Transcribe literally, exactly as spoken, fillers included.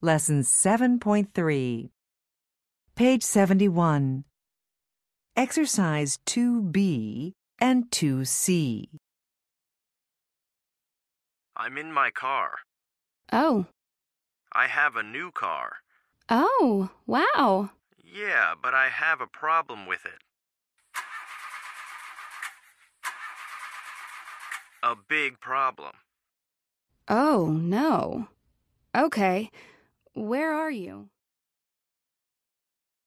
Lesson seven point three. Page seventy-one. Exercise two B and two C. I'm in my car. Oh. I have a new car. Oh, wow. Yeah, but I have a problem with it. A big problem. Oh, no. Okay. Where are you?